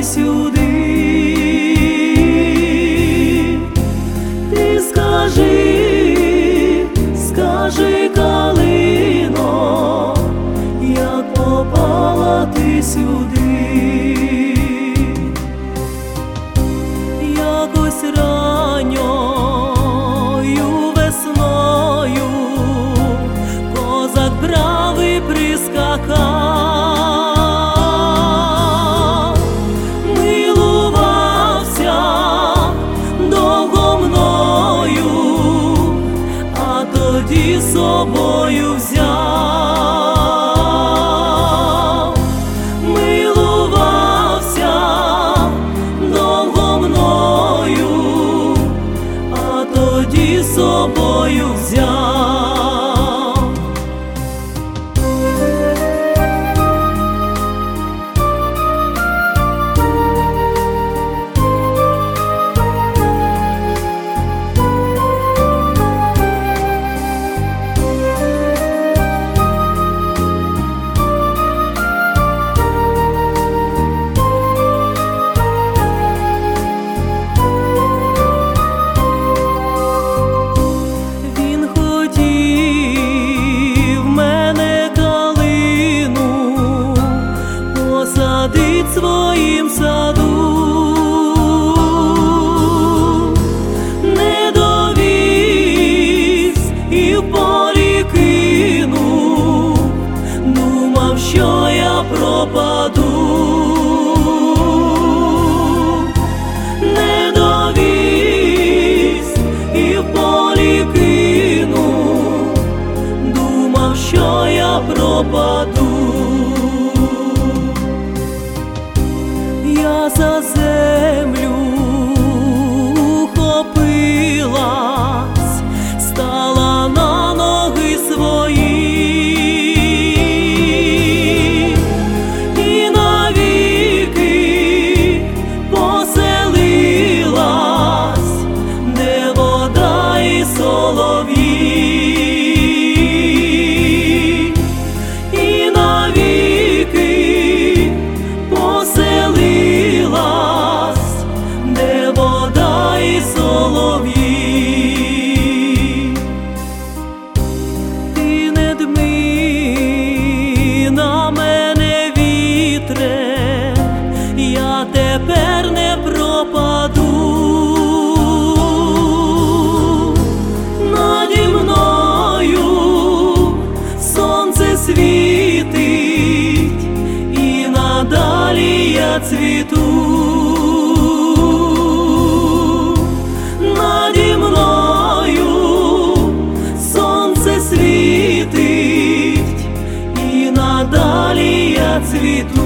ти сюди. Ти скажи, скажи, калино, як попала ти сюди. Якось ранньою весною козак бравий прискакав, милувався довго мною, а тоді з собою взяв. Милувався довго мною, а тоді з собою взяв. Посадить в своїм саду, не довіз і в полі кинув, думав, що я пропаду. Не довіз і в полі кинув, думав, що я пропаду. Я за землю ухопилась, стала на ноги свої і навіки поселилась, де вода і солов'ї. І навіки поселилась, де вода і солов'ї. Ти не дми на мене, вітре, я тепер не пропаду. Наді мною сонце світить, і надалі я цвіту. Наді мною сонце світить, і надалі я цвіту.